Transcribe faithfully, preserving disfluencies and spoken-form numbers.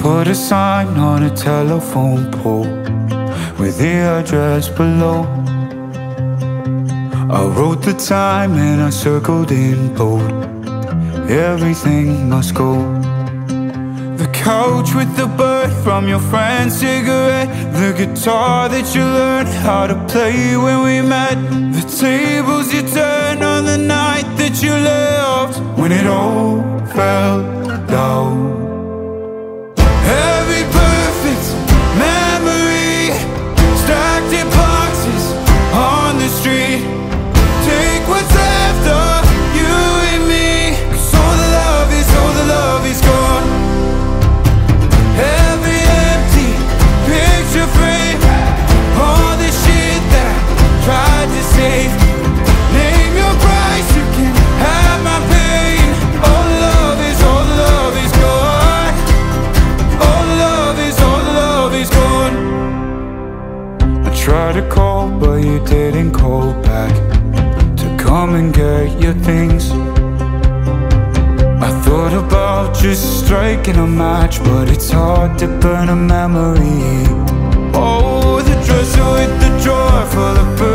put a sign on a telephone pole with the address below. I wrote the time and I circled in bold. Everything must go. The couch with the bird from your friend's cigarette, the guitar that you learned how to play when we met, the tables you turned on the night that you left, when it all fell down. Every perfect memory, stacked in boxes on the street. Take what's left of you and me, 'cause all the love is, all the love is gone. Every empty picture frame, all the shit that I tried to save. Name your price, you can have my pain. All the love is, all the love is gone. All the love is, all the love is gone. I tried to call, but you didn't call back to come and get your things. I thought about just striking a match, but it's hard to burn a memory. Oh, the dresser with the drawer full of